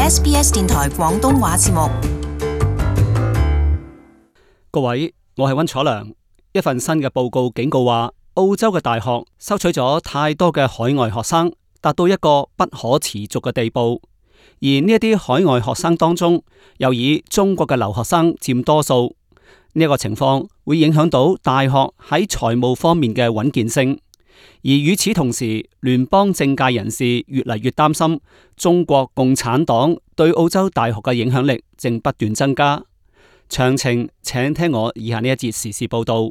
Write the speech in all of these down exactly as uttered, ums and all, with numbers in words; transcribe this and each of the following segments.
S B S 電台廣東話節目。 各位，我係溫楚良。一份新嘅報告警告話，澳洲嘅大學收取咗太多嘅海外學生，達到一個不可持續嘅地步。而呢一啲海外學生當中，又以中國嘅留學生佔多數。呢一個情況會影響到大學喺財務方面嘅穩健性。而與此同時，聯邦政界人士越嚟越擔心中國共產黨對澳洲大學嘅影響力正不斷增加。詳情請聽我以下呢一節時事報道。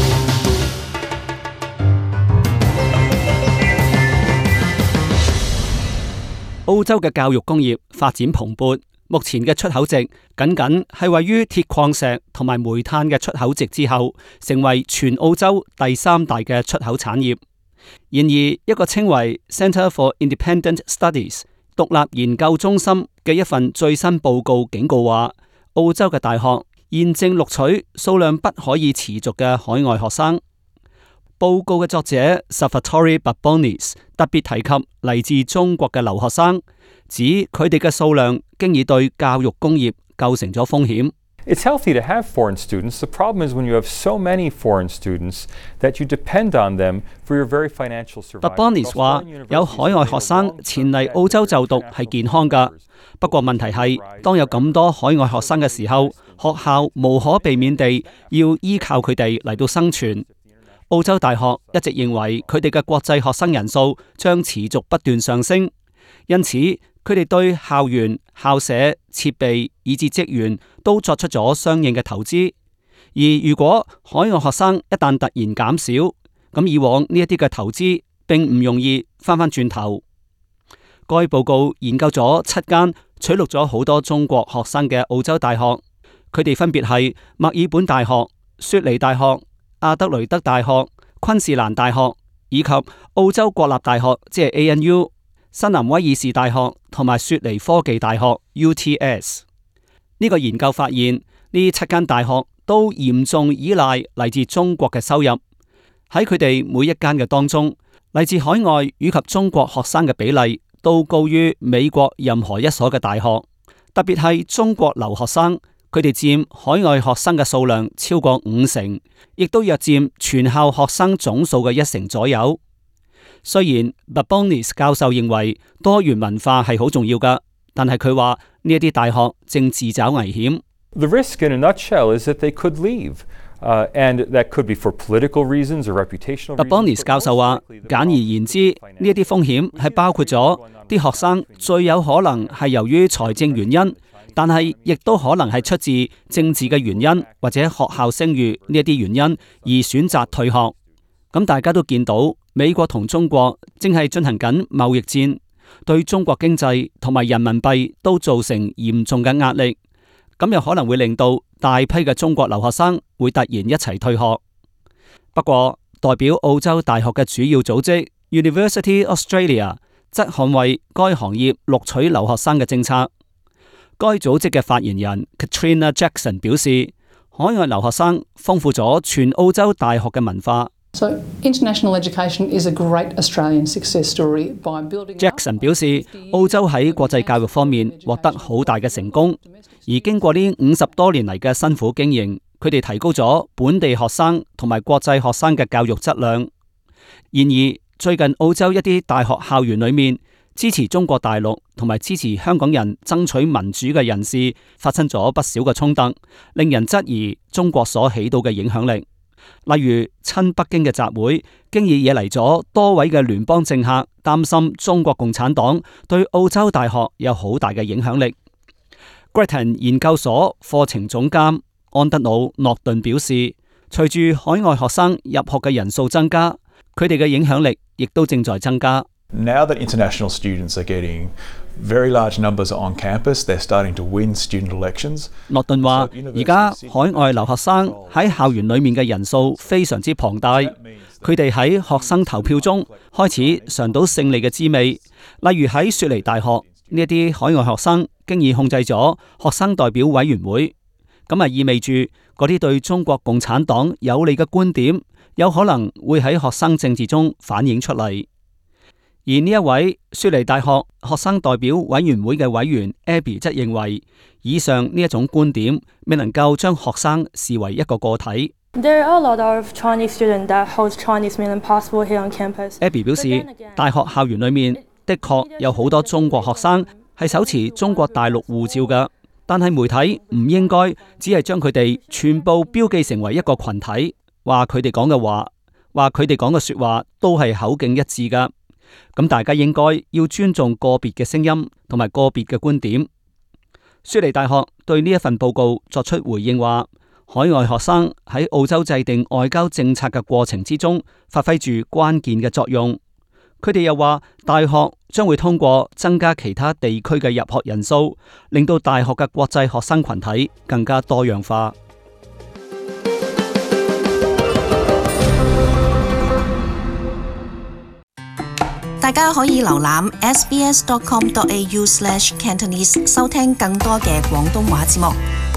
澳洲嘅教育工業發展蓬勃，目前嘅出口值僅僅係位於鐵礦石同埋煤炭嘅出口值之後，成為全澳洲第三大嘅出口產業。然而，一個稱為 Centre for Independent Studies 獨立研究中心嘅一份最新報告警告話，澳洲嘅大學現正錄取數量不可以持續嘅海外學生。報告嘅作者 Salvatore Babonis 特別提及嚟自中國嘅留學生，指佢哋嘅數量經已對教育工業構成咗風險。 It's healthy to have foreign students. The problem is when you have so many foreign students that you depend on them for your very financial survival. Babonis 話，有海外學生前嚟澳洲就讀係健康㗎，不過問題係當有咁多海外學生嘅時候，學校無可避免地要依靠佢哋嚟到生存。澳洲大學一直認為佢哋嘅國際學生人數將持續不斷上升，因此佢哋對校園、校舍、設備以至職員都作出咗相應嘅投資。而如果海外學生一旦突然減少，咁以往呢一啲嘅投資並唔容易翻返轉頭。該報告研究咗七間取錄咗好多中國學生嘅澳洲大學，佢哋分別係墨爾本大學、雪梨大學、阿德雷德大學、昆士蘭大學以及澳洲國立大學，即係 A N U、新南威爾士大學同埋雪梨科技大學 U T S。 呢個研究發現，呢七間大學都嚴重依賴嚟自中國嘅收入。喺佢哋每一間嘅當中，嚟自海外以及中國學生嘅比例都高於美國任何一所嘅大學。特別係中國留學生，佢哋佔海外學生嘅數量超過五成，亦都約佔全校學生總數嘅一成左右。雖然 Babonis 教授認為多元文化係好重要㗎，但係佢話呢一啲大學正自找危險。 The risk in a nutshell is that they could leave, uh, and that could be for political reasons or reputational reasons. Babonis 教授話，簡而言之，呢一啲風險係包括咗啲學生最有可能係由於財政原因，但係亦都可能係出自政治嘅原因或者學校聲譽呢一啲原因而選擇退學。咁大家都見到美國同中國正係進行緊貿易戰，對中國經濟同埋人民幣都造成嚴重嘅壓力。咁又可能會令到大批嘅中國留學生會突然一齊退學。不過代表澳洲大學嘅主要組織 University Australia 則捍衛該行業錄取留學生嘅政策。該組織嘅發言人 Katrina Jackson 表示，海外留學生豐富咗全澳洲大學嘅文化。 So, international education is a great Australian success story by building. Jackson 表示，澳洲喺國際教育方面獲得好大嘅成功，而經過呢五十多年嚟嘅辛苦經營，佢哋提高咗本地學生同埋國際學生嘅教育質量。然而，最近澳洲一啲大學校園裏面，支持中國大陸同埋支持香港人爭取民主嘅人士發生咗不少嘅衝突，令人質疑中國所起到嘅影響力。例如親北京嘅集會，經已惹嚟咗多位嘅聯邦政客擔心中國共產黨對澳洲大學有好大嘅影響力。Grattan 研究所課程總監安德魯諾頓表示，隨住海外學生入學嘅人數增加，佢哋嘅影響力亦都正在增加。 Now that international students are getting very large numbers on campus, they're starting to win student elections. 諾頓話，而家海外留學生喺校園裏面嘅人數非常之龐大，佢哋喺學生投票中開始嘗到勝利嘅滋味。例如喺雪梨大學，呢一啲海外學生經已控制咗學生代表委員會，咁啊意味住嗰啲對中國共產黨有利嘅觀點，有可能會喺學生政治中反映出嚟。 而呢一位雪梨大學學生代表委員會嘅委員 Abby 則認為，以上呢一種觀點未能夠將學生視為一個個體。 There are a lot of Chinese students that hold Chinese Mainland passport here on campus. Abby 表示，大學校園裏面的確有好多中國學生係手持中國大陸護照㗎，但係媒體唔應該只係將佢哋全部標記成為一個群體，話佢哋講嘅話，話佢哋講嘅說話都係口徑一致㗎。咁大家應該要尊重個別嘅聲音同埋個別嘅觀點。雪梨大學對呢一份報告作出回應話，海外學生喺澳洲制定外交政策嘅過程之中，發揮住關鍵嘅作用。佢哋又話，大學將會通過增加其他地區嘅入學人數，令到大學嘅國際學生群體更加多樣化。 大家可以瀏覽 s b s dot com dot a u slash cantonese 收聽更多嘅廣東話節目。